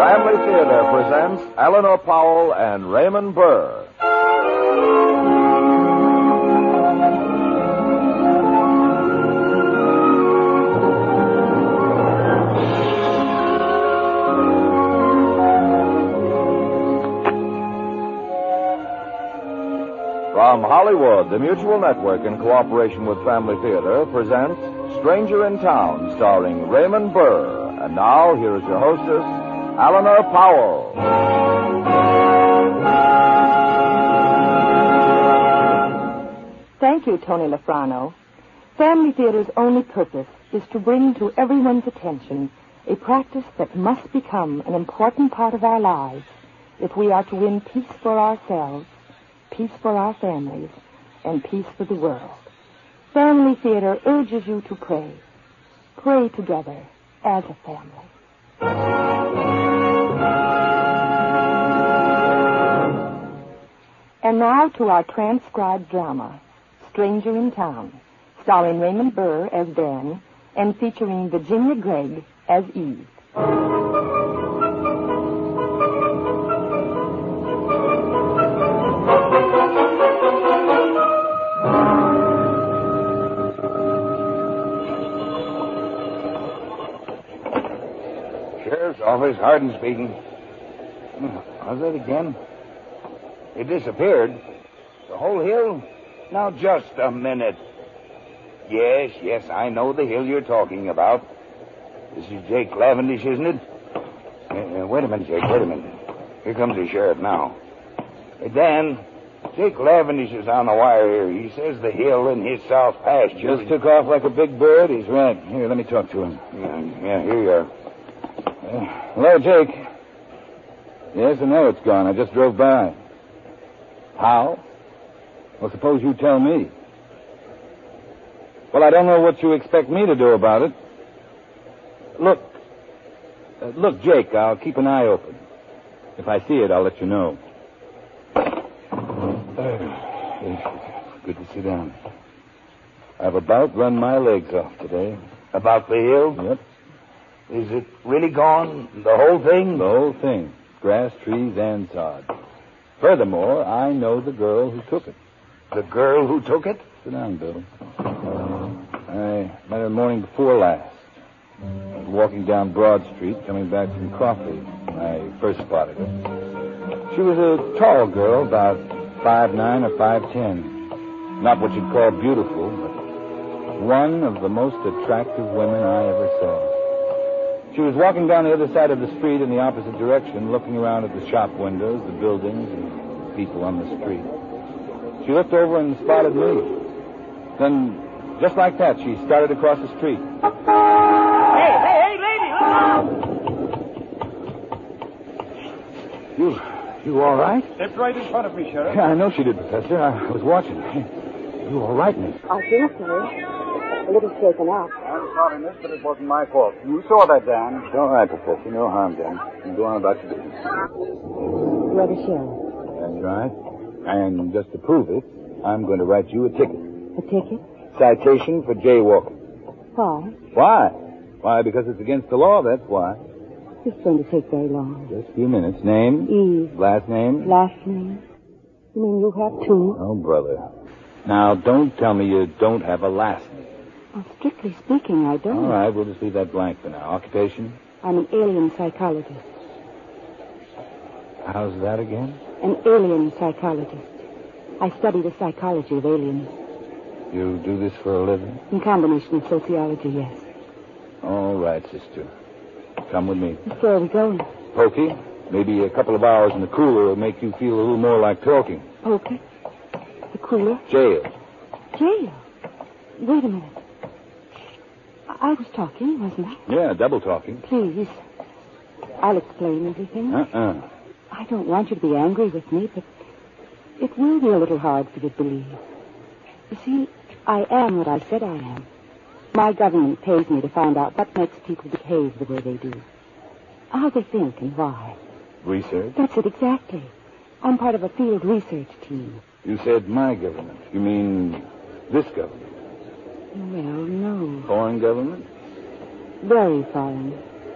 Family Theater presents Eleanor Powell and Raymond Burr. From Hollywood, the Mutual Network, in cooperation with Family Theater, presents Stranger in Town, starring Raymond Burr. And now, here is your hostess, Eleanor Powell. Thank you, Tony Lafrano. Family Theater's only purpose is to bring to everyone's attention a practice that must become an important part of our lives if we are to win peace for ourselves, peace for our families, and peace for the world. Family Theater urges you to pray. Pray together as a family. And now to our transcribed drama, Stranger in Town, starring Raymond Burr as Ben and featuring Virginia Gregg as Eve. Sheriff's Office, Hardin speaking. How's that again? It disappeared. The whole hill? Now, just a minute. Yes, I know the hill you're talking about. This is Jake Lavendish, isn't it? Wait a minute, Jake, wait a minute. Here comes the sheriff now. Hey, Dan, Jake Lavendish is on the wire here. He says the hill in his south pasture Just took off like a big bird. He's right. Here, let me talk to him. Yeah, here you are. Hello, Jake. Yes, I know it's gone. I just drove by. How? Well, suppose you tell me. Well, I don't know what you expect me to do about it. Look, Jake, I'll keep an eye open. If I see it, I'll let you know. Good to sit down. I've about run my legs off today. About the hill? Yep. Is it really gone? The whole thing? The whole thing. Grass, trees, and sod. Furthermore, I know the girl who took it. The girl who took it? Sit down, Bill. I met her the morning before last. I was walking down Broad Street, coming back from coffee, when I first spotted her. She was a tall girl, about 5'9" or 5'10". Not what you'd call beautiful, but one of the most attractive women I ever saw. She was walking down the other side of the street in the opposite direction, looking around at the shop windows, the buildings, and people on the street. She looked over and spotted me. Then, just like that, she started across the street. Hey, lady, look out! You all right? Stepped right in front of me, Sheriff. Yeah, I know she did, Professor. I was watching. You all right, miss? I think so. A little shaken up. I'm sorry, miss, but it wasn't my fault. You saw that, Dan. It's all right, Professor. No harm done. You go on about your business. You're the sheriff. That's right. And just to prove it, I'm going to write you a ticket. A ticket? Citation for jaywalking. Why? Why? Why, because it's against the law, that's why. It's going to take very long. Just a few minutes. Name? Eve. Last name? Last name? You mean you have two? Oh, brother. Now, don't tell me you don't have a last name. Well, strictly speaking, I don't. All right, we'll just leave that blank for now. Occupation? I'm an alien psychologist. How's that again? An alien psychologist. I study the psychology of aliens. You do this for a living? In combination with sociology, yes. All right, sister. Come with me. Where are we going? Pokey, maybe a couple of hours in the cooler will make you feel a little more like talking. Pokey? The cooler? Jail. Jail? Wait a minute. I was talking, wasn't I? Yeah, double talking. Please. I'll explain everything. I don't want you to be angry with me, but it will be a little hard for you to believe. You see, I am what I said I am. My government pays me to find out what makes people behave the way they do. How they think and why. Research? That's it, exactly. I'm part of a field research team. You said my government. You mean this government? Well, no. Foreign government? Very foreign.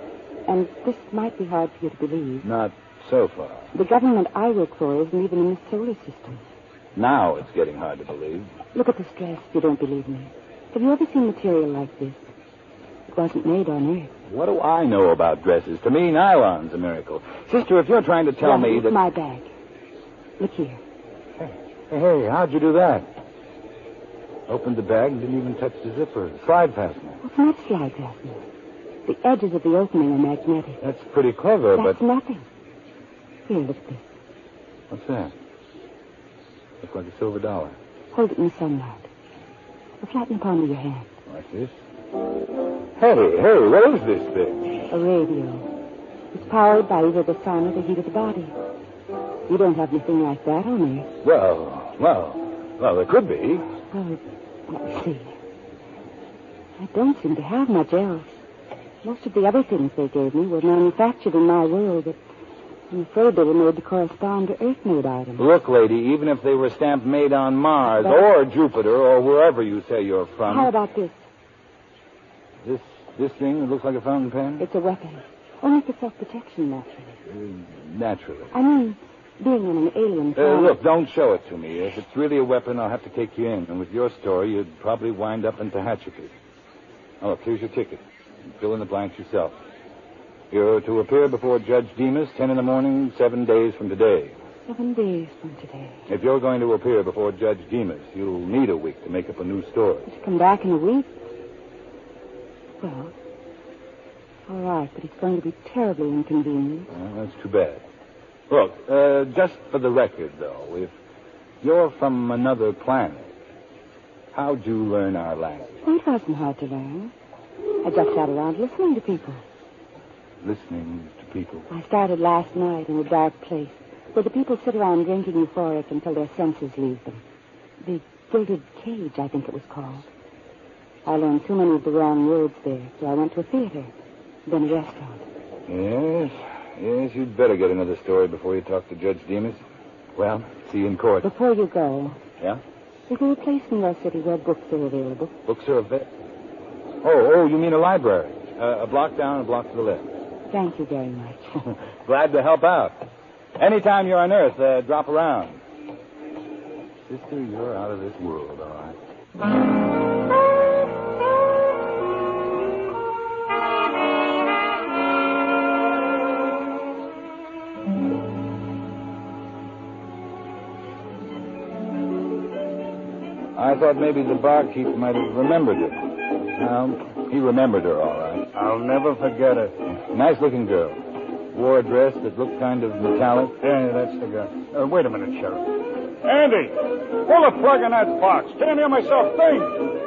And this might be hard for you to believe. Not so far. The government I work for isn't even in the solar system. Now it's getting hard to believe. Look at this dress if you don't believe me. Have you ever seen material like this? It wasn't made on Earth. What do I know about dresses? To me, nylon's a miracle. Sister, if you're trying to tell me that... It's my bag. Look here. Hey, how'd you do that? Opened the bag and didn't even touch the zipper. Slide fastener. It's not slide fastener. The edges of the opening are magnetic. That's pretty clever, That's but... nothing. Here, look at this. What's that? Looks like a silver dollar. Hold it in the sunlight. Flatten the palm of your hand. Like this? Hey, what is this thing? A radio. It's powered by either the sun or the heat of the body. You don't have anything like that on Earth. Well, there could be. Well, let me see. I don't seem to have much else. Most of the other things they gave me were manufactured in my world, but I'm afraid they were made to correspond to Earth-made items. Look, lady, even if they were stamped made on Mars or Jupiter or wherever you say you're from... How about this? This thing that looks like a fountain pen? It's a weapon. Only for self-protection, naturally. Naturally. I mean, being on an alien planet... Look, don't show it to me. If it's really a weapon, I'll have to take you in. And with your story, you'd probably wind up in Tehachapi. Oh, look, here's your ticket. Fill in the blanks yourself. You're to appear before Judge Demas, 10 in the morning, 7 days from today. 7 days from today. If you're going to appear before Judge Demas, you'll need a week to make up a new story. To come back in a week? Well, all right, but it's going to be terribly inconvenient. Well, that's too bad. Look, just for the record, though, if you're from another planet, how'd you learn our language? Well, it wasn't hard to learn. I just sat around listening to people. Listening to people? I started last night in a dark place where the people sit around drinking euphoric until their senses leave them. The Gilded Cage, I think it was called. I learned too many of the wrong words there, so I went to a theater, then a restaurant. Yes, you'd better get another story before you talk to Judge Demas. Well, see you in court. Before you go... Yeah? Is there a place in your city where books are available? Books are available? Oh, you mean a library? A block down, a block to the left. Thank you very much. Glad to help out. Anytime you're on Earth, drop around. Sister, you're out of this world, all right? I thought maybe the barkeep might have remembered her. No, he remembered her, all right. I'll never forget her. Nice-looking girl. Wore a dress that looked kind of metallic. Yeah, that's the guy. Wait a minute, Sheriff. Andy, pull the plug in that box. Can't hear myself think.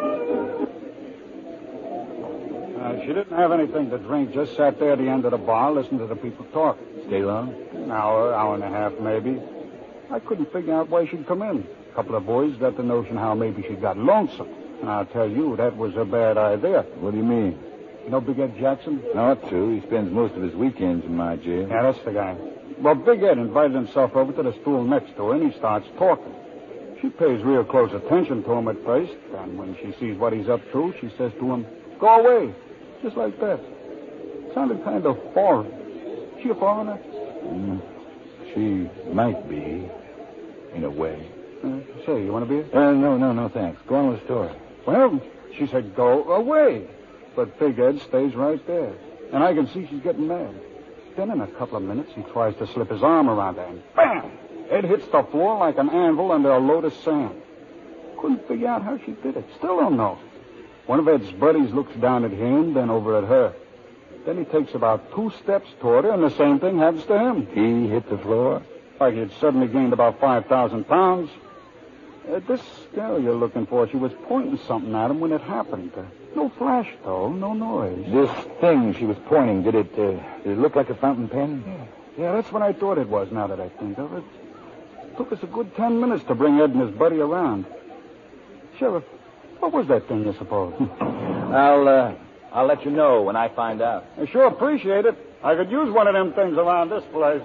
She didn't have anything to drink. Just sat there at the end of the bar, listening to the people talk. Stay long? An hour and a half, maybe. I couldn't figure out why she'd come in. A couple of boys got the notion how maybe she got lonesome. And I'll tell you, that was a bad idea. What do you mean? You know Big Ed Jackson? Not true. He spends most of his weekends in my jail. Yeah, that's the guy. Well, Big Ed invited himself over to the stool next to her, and he starts talking. She pays real close attention to him at first, and when she sees what he's up to, she says to him, "Go away." Just like that. Sounded kind of foreign. She a foreigner? She might be, in a way. Say, you want a beer? No, thanks. Go on with the story. Well, she said, "Go away." But Big Ed stays right there. And I can see she's getting mad. Then in a couple of minutes, he tries to slip his arm around her, and bam! Ed hits the floor like an anvil under a load of sand. Couldn't figure out how she did it. Still don't know. One of Ed's buddies looks down at him, then over at her. Then he takes about 2 steps toward her, and the same thing happens to him. He hit the floor? Like he'd suddenly gained about 5,000 pounds. This girl you're looking for, she was pointing something at him when it happened. No flash, though. No noise. This thing she was pointing, did it look like a fountain pen? Yeah, that's what I thought it was, now that I think of it. It took us a good 10 minutes to bring Ed and his buddy around. Sheriff, what was that thing, you suppose? I'll let you know when I find out. I sure appreciate it. I could use one of them things around this place.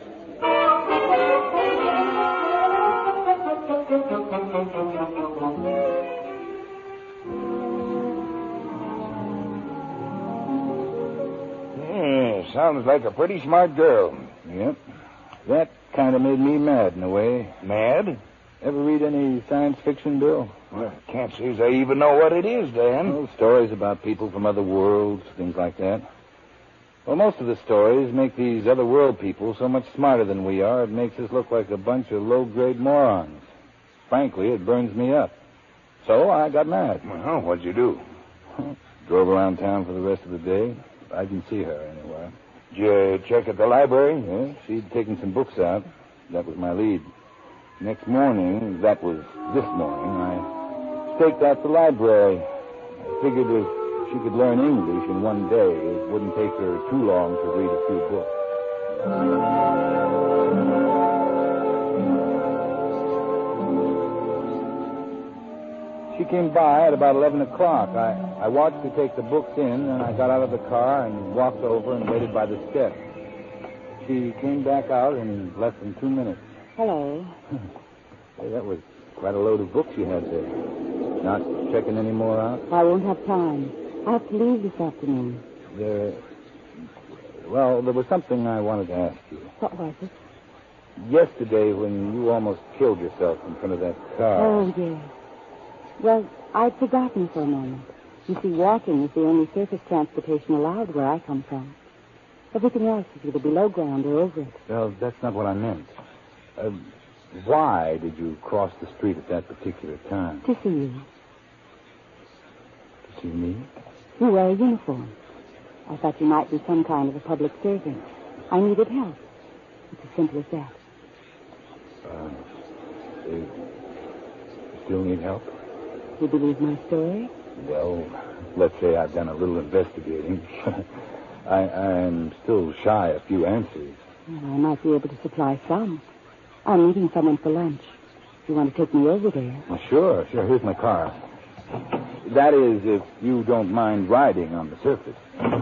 Yes, sounds like a pretty smart girl. Yep. That kind of made me mad in a way. Mad? Ever read any science fiction, Bill? Well, can't say as I even know what it is, Dan. Well, stories about people from other worlds, things like that. Well, most of the stories make these other world people so much smarter than we are, it makes us look like a bunch of low-grade morons. Frankly, it burns me up. So I got mad. Well, what'd you do? Drove around town for the rest of the day. I didn't see her anywhere. Did you check at the library? Yeah, she'd taken some books out. That was my lead. Next morning, that was this morning, I staked out the library. I figured if she could learn English in one day, it wouldn't take her too long to read a few books. She came by at about 11 o'clock. I watched her take the books in, and I got out of the car and walked over and waited by the steps. She came back out in less than 2 minutes. Hello. Hey, that was quite a load of books you had there. Not checking any more out? I won't have time. I have to leave this afternoon. There was something I wanted to ask you. What was it? Yesterday, when you almost killed yourself in front of that car. Oh, yes. Well, I'd forgotten for a moment. You see, walking is the only surface transportation allowed where I come from. Everything else is either below ground or over it. Well, that's not what I meant. Why did you cross the street at that particular time? To see you. To see me? You wear a uniform. I thought you might be some kind of a public servant. I needed help. It's as simple as that. You still need help? You believe my story? Well, let's say I've done a little investigating. I'm still shy a few answers. Well, I might be able to supply some. I'm meeting someone for lunch. If you want to take me over there. Well, sure. Here's my car. That is, if you don't mind riding on the surface.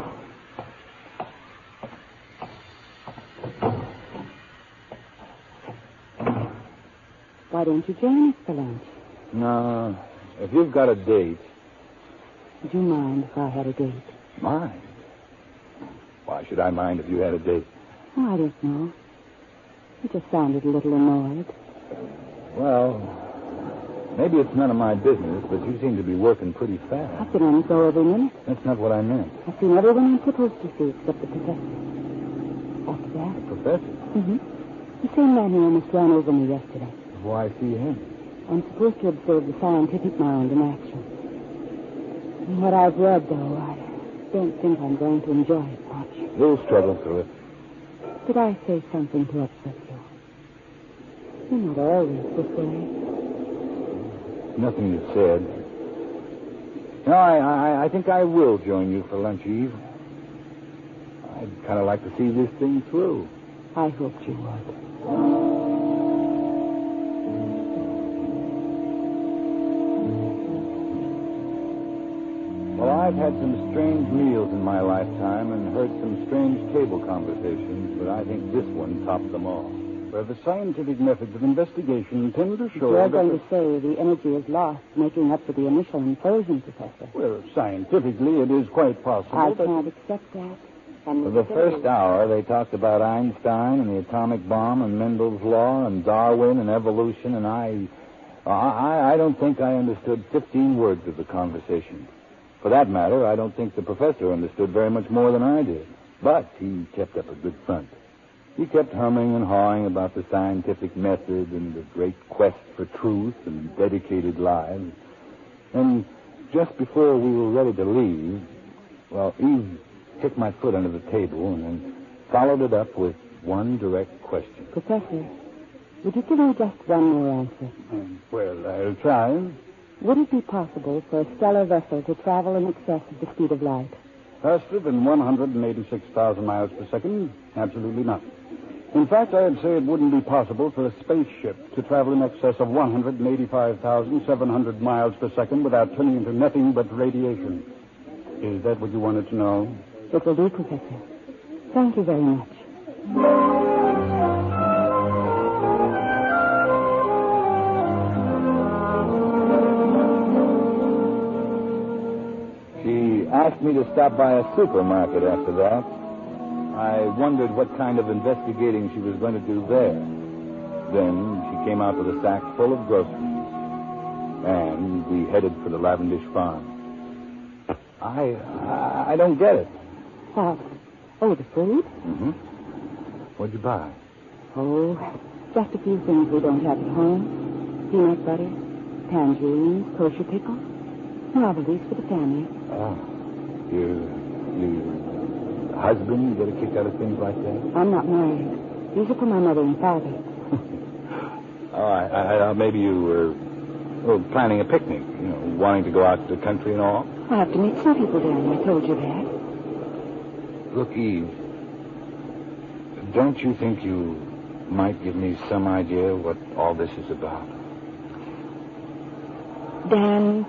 Why don't you join us for lunch? No. If you've got a date... Would you mind if I had a date? Mind? Why should I mind if you had a date? Oh, I don't know. You just sounded a little annoyed. Well, maybe it's none of my business, but you seem to be working pretty fast. I've been on the go every minute. That's not what I meant. I've seen everyone I'm supposed to see except the professor. After that? The professor? Mm-hmm. The same man who almost ran over me yesterday. Why see him? I'm supposed to observe the scientific mind in action. From what I've read, though, I don't think I'm going to enjoy it much. You'll struggle through it. Did I say something to upset you? You're not always this way. Nothing you said. No, I think I will join you for lunch, Eve. I'd kind of like to see this thing through. I hoped you would. Well, I've had some strange meals in my lifetime and heard some strange table conversations, but I think this one topped them all. Where the scientific methods of investigation tend to show You're that... going to say the energy is lost, making up for the initial implosion, Professor. Well, scientifically, it is quite possible. I can't accept that. And For the first hour, they talked about Einstein and the atomic bomb and Mendel's law and Darwin and evolution, and I don't think I understood 15 words of the conversation. For that matter, I don't think the professor understood very much more than I did. But he kept up a good front. He kept humming and hawing about the scientific method and the great quest for truth and dedicated lives. And just before we were ready to leave, well, Eve took my foot under the table and then followed it up with one direct question. Professor, would you give me just one more answer? Well, I'll try. Would it be possible for a stellar vessel to travel in excess of the speed of light? Faster than 186,000 miles per second? Absolutely not. In fact, I'd say it wouldn't be possible for a spaceship to travel in excess of 185,700 miles per second without turning into nothing but radiation. Is that what you wanted to know? It will do, Professor. Thank you very much. She asked me to stop by a supermarket after that. I wondered what kind of investigating she was going to do there. Then she came out with a sack full of groceries, and we headed for the Lavendish farm. I don't get it. What? Oh, the food? Mm-hmm. What'd you buy? Oh, just a few things we don't have at home. Peanut butter, tangerines, kosher pickles, novelties for the family. Oh, your husband get a kick out of things like that? I'm not married. These are for my mother and father. Oh, maybe you were planning a picnic, wanting to go out to the country and all. I have to meet some people down. I told you that. Look, Eve, don't you think you might give me some idea what all this is about? Dan,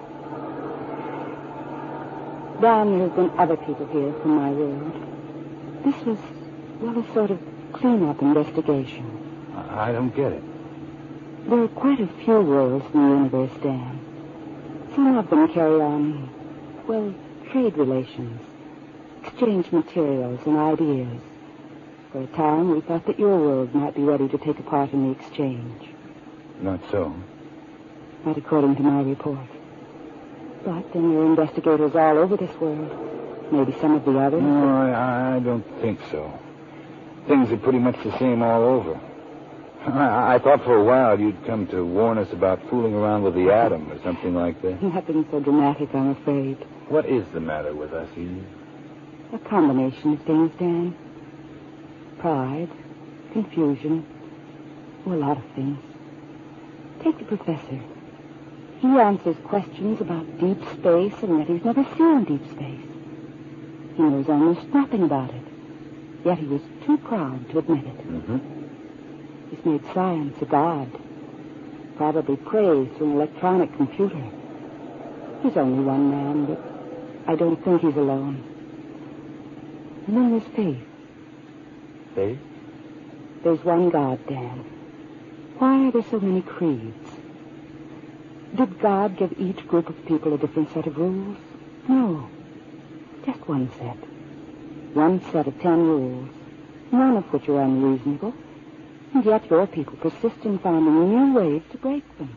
there have been other people here from my world. This was, a sort of clean-up investigation. I don't get it. There are quite a few worlds in the universe, Dan. Some of them carry on, trade relations, exchange materials and ideas. For a time, we thought that your world might be ready to take a part in the exchange. Not so. Not according to my report. But then there are investigators all over this world. Maybe some of the others. No, I don't think so. Things are pretty much the same all over. I thought for a while you'd come to warn us about fooling around with the atom or something like that. Nothing so dramatic, I'm afraid. What is the matter with us, Eve? A combination of things, Dan. Pride, confusion, a lot of things. Take the professor. He answers questions about deep space, and yet he's never seen deep space. He knows almost nothing about it, yet he was too proud to admit it. Mm-hmm. He's made science a god, probably praised to an electronic computer. He's only one man, but I don't think he's alone. And then there's faith. Faith? There's one God, Dan. Why are there so many creeds? Did God give each group of people a different set of rules? No. Just one set. One set of 10 rules, none of which are unreasonable. And yet your people persist in finding new ways to break them.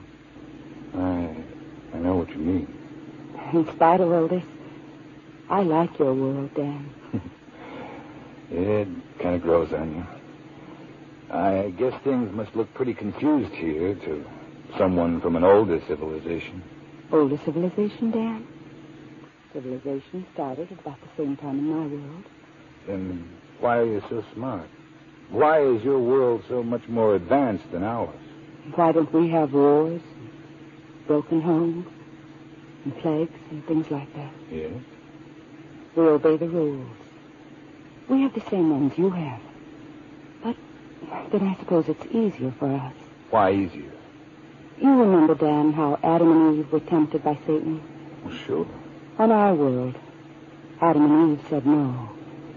I know what you mean. In spite of all this, I like your world, Dan. It kind of grows on you. I guess things must look pretty confused here to someone from an older civilization. Older civilization, Dan? Civilization started at about the same time in my world. Then why are you so smart? Why is your world so much more advanced than ours? Why don't we have wars, and broken homes, and plagues, and things like that? Yes? We obey the rules. We have the same ones you have. But then I suppose it's easier for us. Why easier? You remember, Dan, how Adam and Eve were tempted by Satan? Well, sure. On our world, Adam and Eve said no.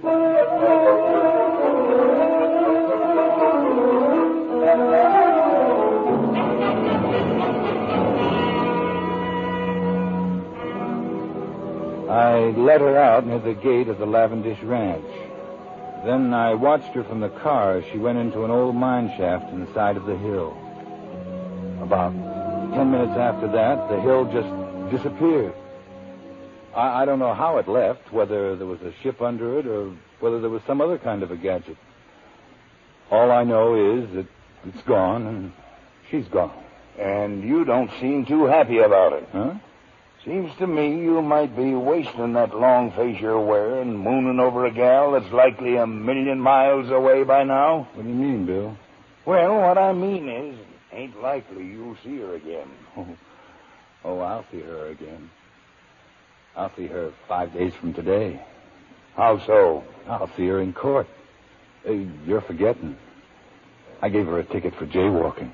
I let her out near the gate of the Lavendish Ranch. Then I watched her from the car as she went into an old mine shaft in the side of the hill. About 10 minutes after that, the hill just disappeared. I don't know how it left, whether there was a ship under it or whether there was some other kind of a gadget. All I know is that it's gone and she's gone. And you don't seem too happy about it. Huh? Seems to me you might be wasting that long face you're wearing, mooning over a gal that's likely 1,000,000 miles away by now. What do you mean, Bill? Well, what I mean is, ain't likely you'll see her again. Oh, I'll see her again. I'll see her 5 days from today. How so? I'll see her in court. You're forgetting. I gave her a ticket for jaywalking.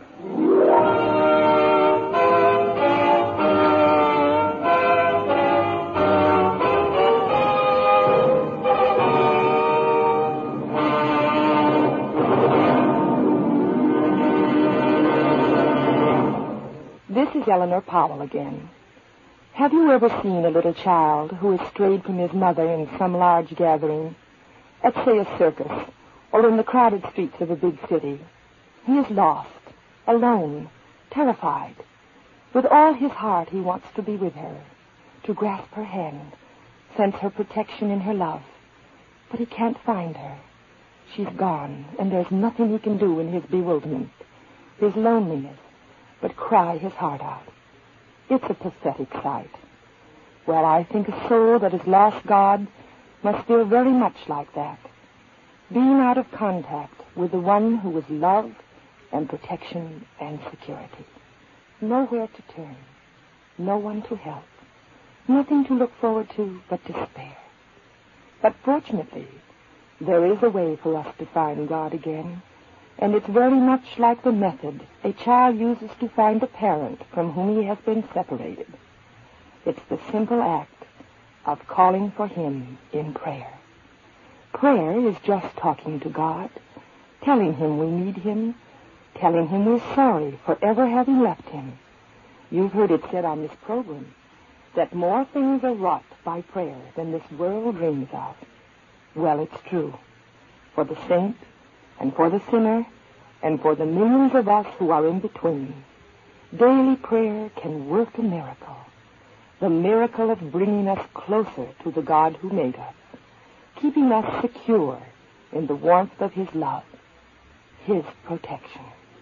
This is Eleanor Powell again. Have you ever seen a little child who has strayed from his mother in some large gathering at, say, a circus, or in the crowded streets of a big city. He is lost, alone, terrified. With all his heart, he wants to be with her, to grasp her hand, sense her protection in her love. But he can't find her. She's gone, and there's nothing he can do in his bewilderment, his loneliness, but cry his heart out. It's a pathetic sight. Well, I think a soul that has lost God must feel very much like that, being out of contact with the one who was love and protection and security. Nowhere to turn, no one to help, nothing to look forward to but despair. But fortunately, there is a way for us to find God again, and it's very much like the method a child uses to find a parent from whom he has been separated. It's the simple act of calling for him in prayer. Prayer is just talking to God, telling him we need him, telling him we're sorry for ever having left him. You've heard it said on this program that more things are wrought by prayer than this world dreams of. Well, it's true. For the saint, and for the sinner, and for the millions of us who are in between, daily prayer can work a miracle. The miracle of bringing us closer to the God who made us, keeping us secure in the warmth of his love, his protection.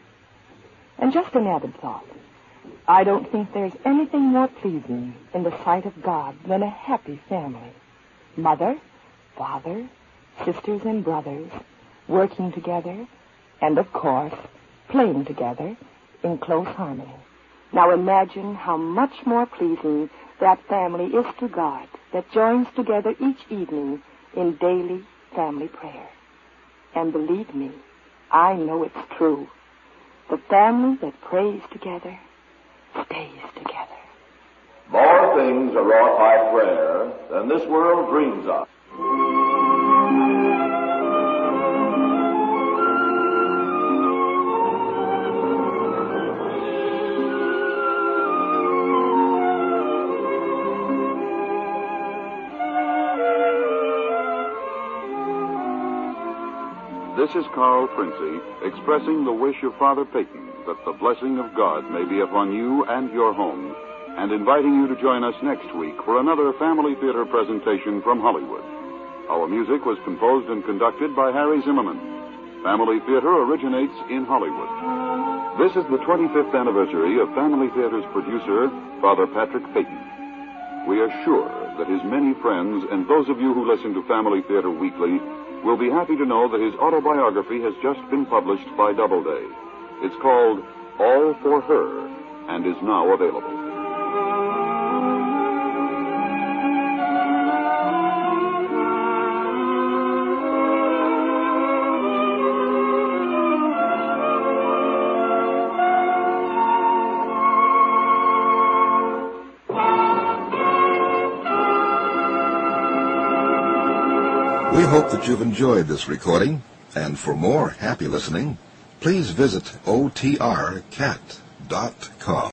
And just an added thought. I don't think there's anything more pleasing in the sight of God than a happy family. Mother, father, sisters and brothers, working together, and, of course, playing together in close harmony. Now imagine how much more pleasing that family is to God that joins together each evening in daily family prayer. And believe me, I know it's true. The family that prays together stays together. More things are wrought by prayer than this world dreams of. This is Carl Princey expressing the wish of Father Peyton that the blessing of God may be upon you and your home, and inviting you to join us next week for another Family Theater presentation from Hollywood. Our music was composed and conducted by Harry Zimmerman. Family Theater originates in Hollywood. This is the 25th anniversary of Family Theater's producer, Father Patrick Peyton. We are sure that his many friends and those of you who listen to Family Theater weekly will be happy to know that his autobiography has just been published by Doubleday. It's called All for Her and is now available. We hope that you've enjoyed this recording, and for more happy listening, please visit otrcat.com.